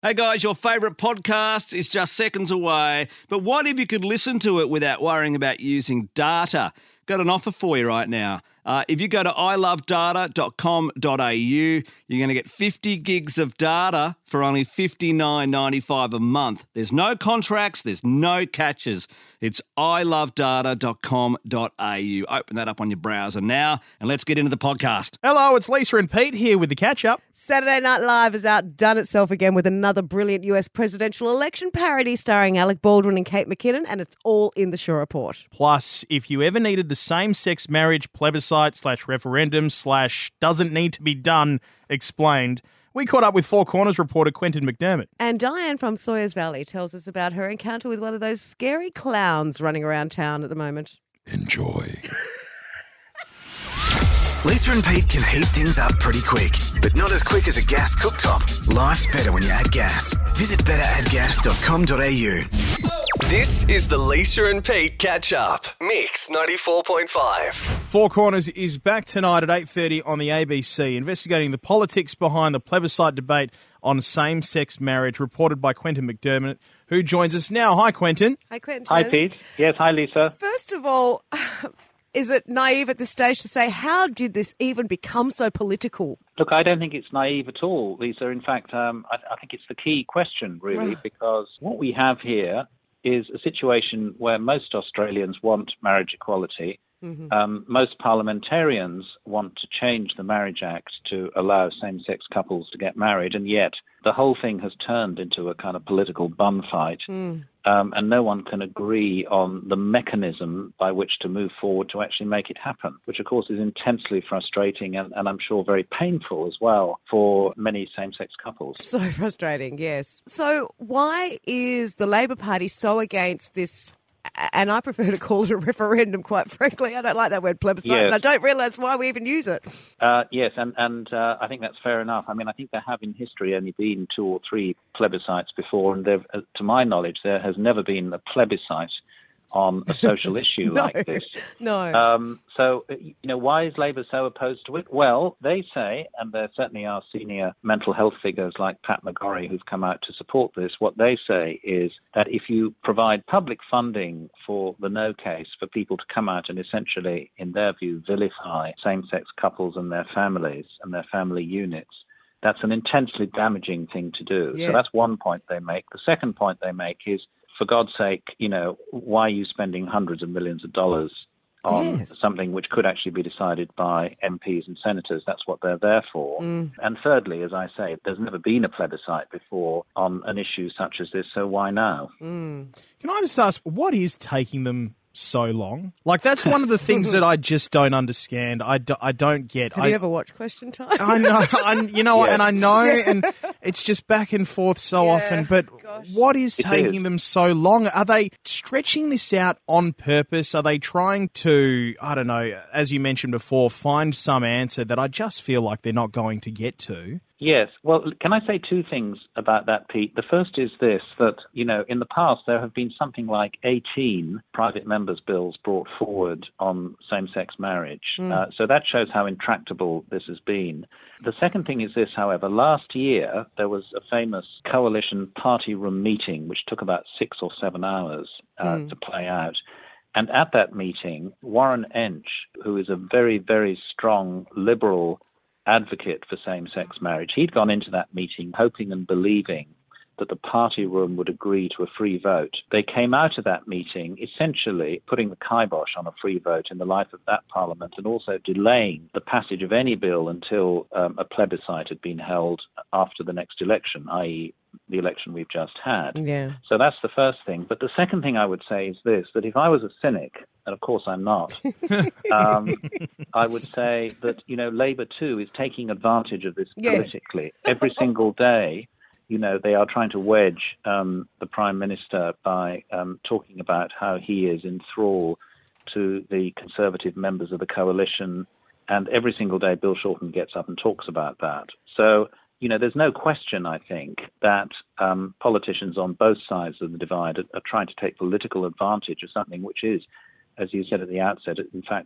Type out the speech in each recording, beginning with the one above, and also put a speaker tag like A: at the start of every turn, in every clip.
A: Hey guys, your favourite podcast is just seconds away, but what if you could listen to it without worrying about using data? Got an offer for you right now. If you go to ilovedata.com.au, you're going to get 50 gigs of data for only $59.95 a month. There's no contracts, there's no catches. It's ilovedata.com.au. Open that up on your browser now, and let's get into the podcast.
B: Hello, it's Lisa and Pete here with the catch-up.
C: Saturday Night Live has outdone itself again with another brilliant US presidential election parody starring Alec Baldwin and Kate McKinnon, and it's all in the Sure Report.
B: Plus, if you ever needed the same-sex marriage plebiscite/referendum/ doesn't need to be done explained, we caught up with Four Corners reporter Quentin McDermott.
C: And Diane from Sawyers Valley tells us about her encounter with one of those scary clowns running around town at the moment.
D: Enjoy.
E: Lisa and Pete can heat things up pretty quick, but not as quick as a gas cooktop. Life's better when you add gas. Visit betteraddgas.com.au.
F: This is the Lisa and Pete Catch-Up. Mix 94.5.
B: Four Corners is back tonight at 8:30 on the ABC, investigating the politics behind the plebiscite debate on same-sex marriage, reported by Quentin McDermott, who joins us now. Hi, Quentin.
C: Hi, Quentin.
G: Hi, Pete. Yes, hi, Lisa.
C: First of all, is it naive at this stage to say, how did this even become so political?
G: Look, I don't think it's naive at all, Lisa. In fact, I think it's the key question, really, because what we have here is a situation where most Australians want marriage equality. Mm-hmm. Most parliamentarians want to change the Marriage Act to allow same-sex couples to get married, and yet the whole thing has turned into a kind of political bun fight, and no one can agree on the mechanism by which to move forward to actually make it happen, which, of course, is intensely frustrating and I'm sure very painful as well for many same-sex couples.
C: So frustrating, yes. So why is the Labor Party so against this? And I prefer to call it a referendum, quite frankly. I don't like that word plebiscite,
G: yes.
C: And I don't realise why we even use it.
G: Yes, and I think that's fair enough. I mean, I think there have in history only been 2 or 3 plebiscites before, and to my knowledge, there has never been a plebiscite on a social issue like this.
C: No.
G: So, why is Labour so opposed to it? Well, they say, and there certainly are senior mental health figures like Pat McGorry who've come out to support this, what they say is that if you provide public funding for the no case for people to come out and essentially, in their view, vilify same-sex couples and their families and their family units, that's an intensely damaging thing to do.
C: Yeah.
G: So that's one point they make. The second point they make is, for God's sake, why are you spending hundreds of millions of dollars on something which could actually be decided by MPs and senators? That's what they're there for. And thirdly, as I say, there's never been a plebiscite before on an issue such as this, so why now?
B: Can I just ask, what is taking them so long? Like, that's one of the things that I just don't understand. I don't get.
C: Have you ever watched Question Time?
B: I know, and I know, and it's just back and forth so often. But what is taking them so long? Are they stretching this out on purpose? Are they trying to, I don't know, as you mentioned before, find some answer that I just feel like they're not going to get to?
G: Yes. Well, can I say 2 things about that, Pete? The first is this, that, in the past there have been something like 18 private members' bills brought forward on same-sex marriage. So that shows how intractable this has been. The second thing is this, however. Last year there was a famous coalition party room meeting which took about 6 or 7 hours to play out. And at that meeting, Warren Entsch, who is a very, very strong liberal advocate for same-sex marriage, he'd gone into that meeting hoping and believing that the party room would agree to a free vote. They came out of that meeting essentially putting the kibosh on a free vote in the life of that parliament, and also delaying the passage of any bill until a plebiscite had been held after the next election, i.e. the election we've just had.
C: Yeah.
G: So that's the first thing. But the second thing I would say is this, that if I was a cynic, and of course I'm not, I would say that, Labour too is taking advantage of this politically. Every single day, they are trying to wedge the Prime Minister by talking about how he is in thrall to the Conservative members of the coalition, and every single day Bill Shorten gets up and talks about that. So, there's no question, I think, that politicians on both sides of the divide are trying to take political advantage of something which is, as you said at the outset, in fact,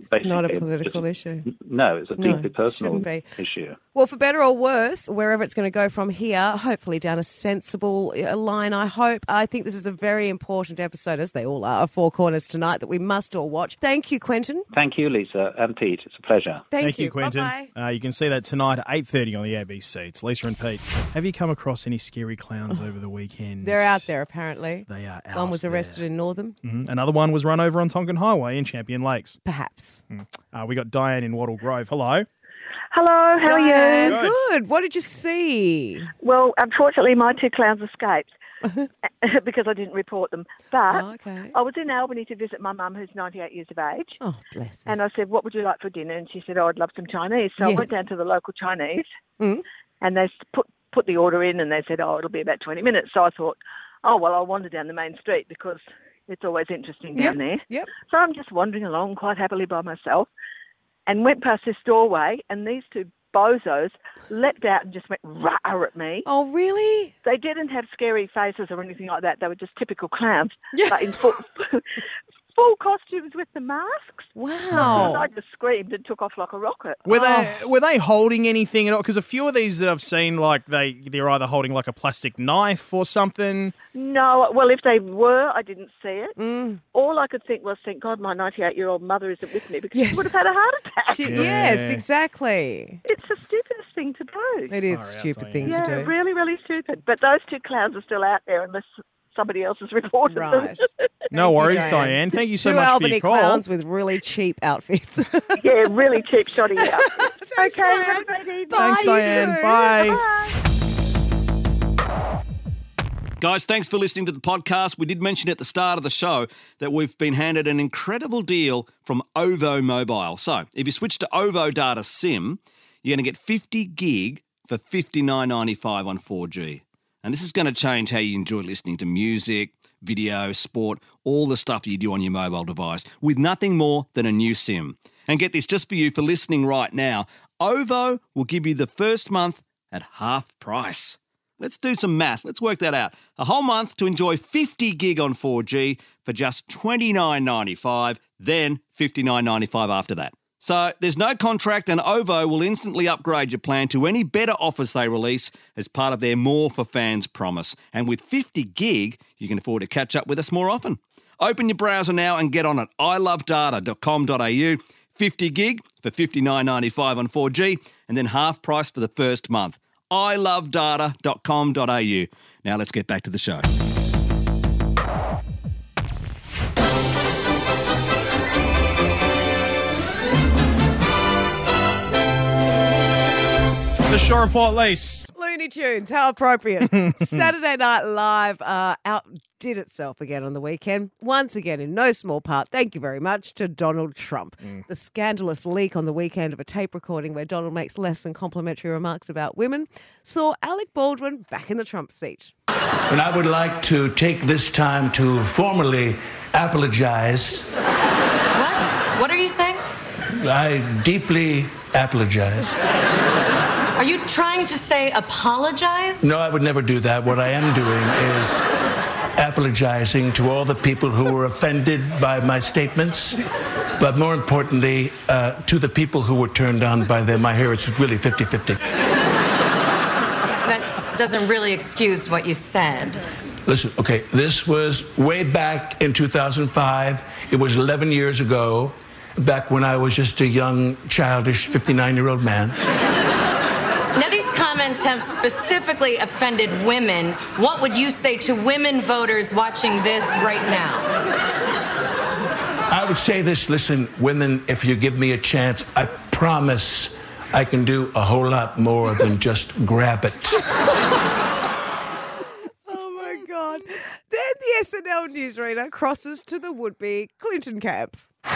G: basically.
C: Not a political issue.
G: No, it's a deeply personal
C: shouldn't be.
G: issue.
C: Well, for better or worse, wherever it's going to go from here, hopefully down a sensible line, I hope. I think this is a very important episode, as they all are, of Four Corners tonight, that we must all watch. Thank you, Quentin.
G: Thank you, Lisa and Pete. It's a pleasure.
B: Thank you, Quentin.
C: Bye-bye.
B: You can see that tonight at 8:30 on the ABC. It's Lisa and Pete. Have you come across any scary clowns over the weekend?
C: They're out there, apparently.
B: They are out
C: One was
B: there.
C: arrested in Northam.
B: Mm-hmm. Another one was run over on Tonkin Highway in Champion Lakes.
C: Perhaps.
B: We got Diane in Wattle Grove. Hello.
D: Hello, how are you?
C: Diane, good. What did you see?
D: Well, unfortunately, my two clowns escaped because I didn't report them. But
C: okay.
D: I was in Albany to visit my mum, who's 98 years of age.
C: Oh, bless her.
D: And I said, what would you like for dinner? And she said, I'd love some Chinese. So I went down to the local Chinese and they put the order in and they said, it'll be about 20 minutes. So I thought, I'll wander down the main street because it's always interesting down there.
C: Yep.
D: So I'm just wandering along quite happily by myself and went past this doorway and these two bozos leapt out and just went rah at me.
C: Oh, really?
D: They didn't have scary faces or anything like that. They were just typical clowns,
C: Yeah.
D: but in full costumes with the masks.
C: Wow.
D: And I just screamed and took off like a rocket.
B: Were they holding anything at all? Because a few of these that I've seen, like they're either holding like a plastic knife or something.
D: No, well, if they were, I didn't see it. All I could think was, thank God my 98-year-old mother isn't with me because she would have had a heart attack.
C: Yes, exactly.
D: It's the stupidest thing to do.
C: It is a stupid thing to do.
D: Really, really stupid. But those two clowns are still out there unless somebody else has reported
C: Right.
D: them.
B: No worries,
C: Diane.
B: Diane. Thank you so
C: Two
B: much
C: Albany
B: for your call.
C: clowns with really cheap outfits.
D: Yeah, really cheap shoddy out.
C: Thanks,
D: Okay,
C: Diane.
D: have a great evening.
B: Thanks,
C: Bye, you
B: Diane.
C: too.
B: Bye.
A: Guys, thanks for listening to the podcast. We did mention at the start of the show that we've been handed an incredible deal from OVO Mobile. So if you switch to OVO Data SIM, you're going to get 50 gig for $59.95 on 4G. And this is going to change how you enjoy listening to music, video, sport, all the stuff you do on your mobile device with nothing more than a new SIM. And get this, just for you for listening right now, OVO will give you the first month at half price. Let's do some math. Let's work that out. A whole month to enjoy 50 gig on 4G for just $29.95, then $59.95 after that. So there's no contract and OVO will instantly upgrade your plan to any better offers they release as part of their More for Fans promise. And with 50 gig, you can afford to catch up with us more often. Open your browser now and get on it. ilovedata.com.au. 50 gig for $59.95 on 4G and then half price for the first month. ilovedata.com.au. Now let's get back to the show.
B: The Shore Report, Lise.
C: Looney Tunes, how appropriate. Saturday Night Live outdid itself again on the weekend. Once again, in no small part, thank you very much to Donald Trump. The scandalous leak on the weekend of a tape recording where Donald makes less than complimentary remarks about women saw Alec Baldwin back in the Trump seat.
H: And I would like to take this time to formally apologize.
I: What? What are you saying?
H: I deeply apologize.
I: Are you trying to say apologize?
H: No, I would never do that. What I am doing is apologizing to all the people who were offended by my statements, but more importantly, to the people who were turned on by them. I hear it's really 50-50.
I: That doesn't really excuse what you said.
H: Listen, okay, this was way back in 2005. It was 11 years ago, back when I was just a young, childish 59-year-old man.
I: Now, these comments have specifically offended women. What would you say to women voters watching this right now?
H: I would say this, listen, women, if you give me a chance, I promise I can do a whole lot more than just grab it.
C: Oh, my God. Then the SNL newsreader crosses to the would-be Clinton camp.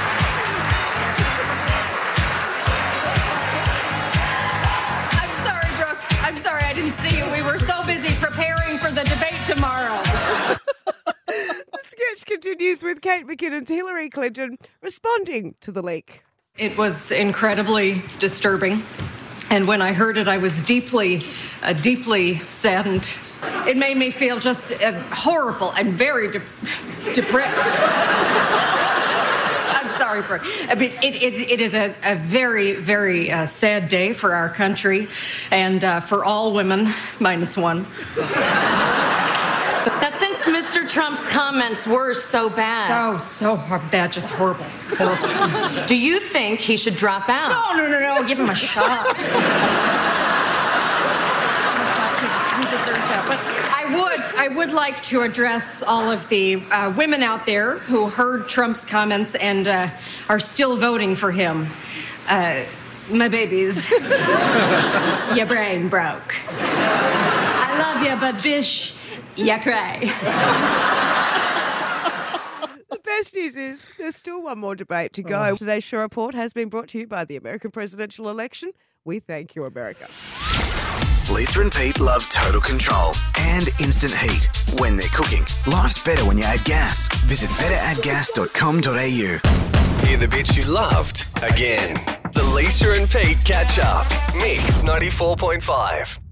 J: I'm sorry I didn't see you. We were so busy preparing for the debate tomorrow.
C: The sketch continues with Kate McKinnon's Hillary Clinton responding to the leak.
J: It was incredibly disturbing. And when I heard it, I was deeply saddened. It made me feel just horrible and very depressed. I'm sorry, Bert. I mean, it is a very, very sad day for our country and for all women, minus one.
I: Now, since Mr. Trump's comments were so bad.
J: So bad, just horrible.
I: Do you think he should drop out?
J: No. Give him a shot. He deserves that. But I would like to address all of the women out there who heard Trump's comments and are still voting for him. My babies, your brain broke. I love you, but bish, you cry.
C: The best news is there's still one more debate to go. Today's Shaw Report has been brought to you by the American presidential election. We thank you, America.
E: Lisa and Pete love total control and instant heat when they're cooking. Life's better when you add gas. Visit betteraddgas.com.au.
F: Hear the bits you loved again. The Lisa and Pete catch up. Mix 94.5.